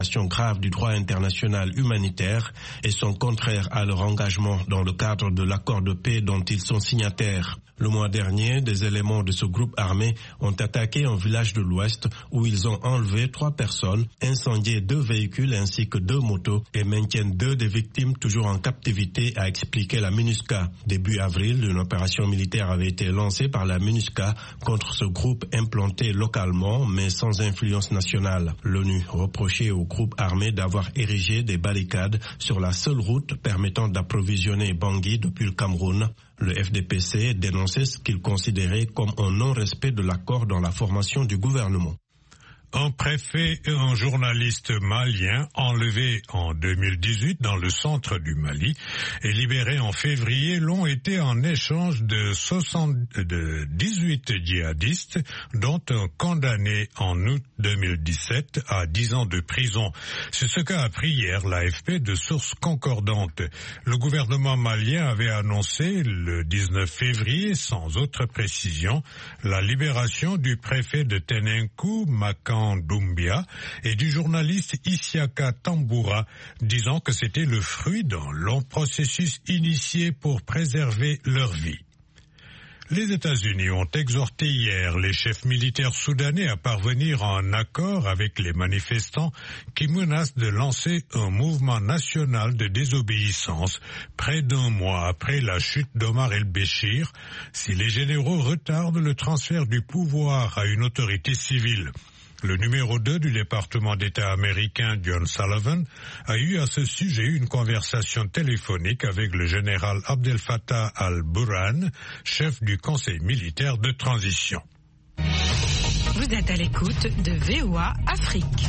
graves du droit international humanitaire et sont contraires à leur engagement dans le cadre de l'accord de paix dont ils sont signataires. Le mois dernier, des éléments de ce groupe armé ont attaqué un village de l'Ouest où ils ont enlevé 3 personnes, incendié 2 véhicules ainsi que 2 motos et maintiennent 2 des victimes toujours en captivité, a expliqué la MINUSCA. Début avril, une opération militaire avait été lancée par la MINUSCA contre ce groupe implanté localement mais sans influence nationale. L'ONU reprochait au groupe armé d'avoir érigé des barricades sur la seule route permettant d'approvisionner Bangui depuis le Cameroun. Le FDPC dénonçait ce qu'il considérait comme un non-respect de l'accord dans la formation du gouvernement. Un préfet et un journaliste malien enlevés en 2018 dans le centre du Mali et libérés en février l'ont été en échange de 18 djihadistes, dont un condamné en août 2017 à 10 ans de prison. C'est ce qu'a appris hier l'AFP de sources concordantes. Le gouvernement malien avait annoncé le 19 février, sans autre précision, la libération du préfet de Tenenkou, Makan Doumbia, et du journaliste Isiaka Tamboura, disant que c'était le fruit d'un long processus initié pour préserver leur vie. Les États-Unis ont exhorté hier les chefs militaires soudanais à parvenir à un accord avec les manifestants qui menacent de lancer un mouvement national de désobéissance près d'un mois après la chute d'Omar el-Béchir, si les généraux retardent le transfert du pouvoir à une autorité civile. Le numéro 2 du département d'État américain, John Sullivan, a eu à ce sujet une conversation téléphonique avec le général Abdel Fattah al-Burhan, chef du conseil militaire de transition. Vous êtes à l'écoute de VOA Afrique.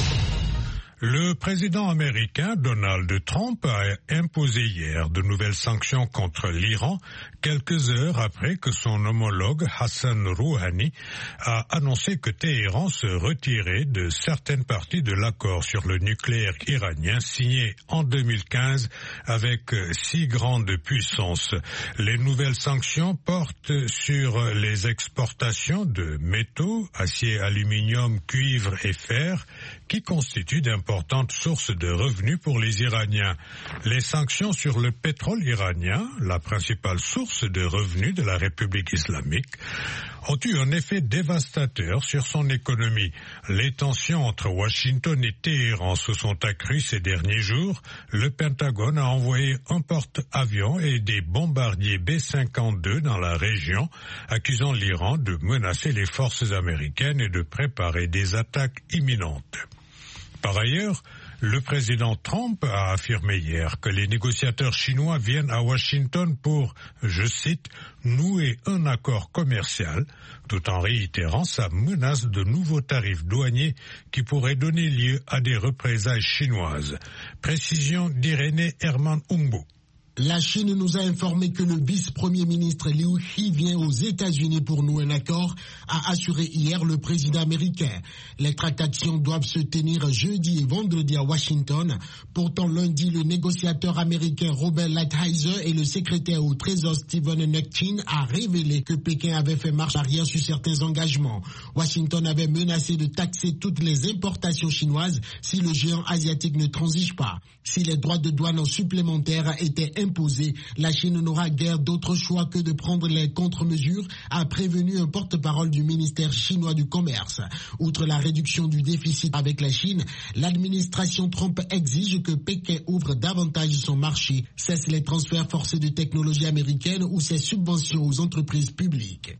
Le président américain Donald Trump a imposé hier de nouvelles sanctions contre l'Iran, quelques heures après que son homologue Hassan Rouhani a annoncé que Téhéran se retirait de certaines parties de l'accord sur le nucléaire iranien signé en 2015 avec 6 grandes puissances. Les nouvelles sanctions portent sur les exportations de métaux, acier, aluminium, cuivre et fer, qui constituent d'importantes sources de revenus pour les Iraniens. Les sanctions sur le pétrole iranien, la principale source de revenus de la République islamique, ont eu un effet dévastateur sur son économie. Les tensions entre Washington et Téhéran se sont accrues ces derniers jours. Le Pentagone a envoyé un porte-avions et des bombardiers B-52 dans la région, accusant l'Iran de menacer les forces américaines et de préparer des attaques imminentes. Par ailleurs, le président Trump a affirmé hier que les négociateurs chinois viennent à Washington pour, je cite, nouer un accord commercial, tout en réitérant sa menace de nouveaux tarifs douaniers qui pourraient donner lieu à des représailles chinoises. Précision d'Irénée Herman-Umbo. La Chine nous a informé que le vice-premier ministre Liu He vient aux États-Unis pour nouer un accord, a assuré hier le président américain. Les tractations doivent se tenir jeudi et vendredi à Washington. Pourtant, lundi, le négociateur américain Robert Lighthizer et le secrétaire au Trésor Steven Mnuchin a révélé que Pékin avait fait marche arrière sur certains engagements. Washington avait menacé de taxer toutes les importations chinoises si le géant asiatique ne transige pas. Si les droits de douane supplémentaires étaient imposés, la Chine n'aura guère d'autre choix que de prendre les contre-mesures, a prévenu un porte-parole du ministère chinois du Commerce. Outre la réduction du déficit avec la Chine, l'administration Trump exige que Pékin ouvre davantage son marché, cesse les transferts forcés de technologies américaines ou ses subventions aux entreprises publiques.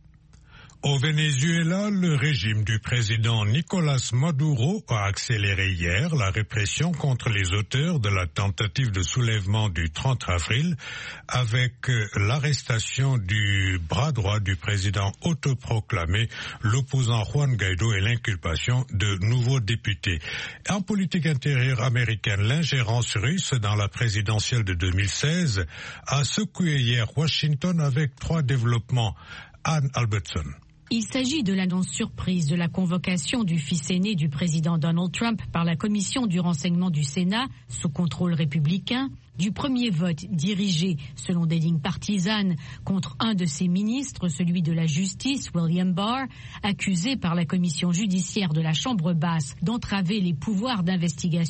Au Venezuela, le régime du président Nicolás Maduro a accéléré hier la répression contre les auteurs de la tentative de soulèvement du 30 avril avec l'arrestation du bras droit du président autoproclamé, l'opposant Juan Guaido, et l'inculpation de nouveaux députés. En politique intérieure américaine, l'ingérence russe dans la présidentielle de 2016 a secoué hier Washington avec 3 développements. Anne Albertson. Il s'agit de l'annonce surprise de la convocation du fils aîné du président Donald Trump par la commission du renseignement du Sénat, sous contrôle républicain, du premier vote dirigé selon des lignes partisanes contre un de ses ministres, celui de la Justice, William Barr, accusé par la commission judiciaire de la Chambre basse d'entraver les pouvoirs d'investigation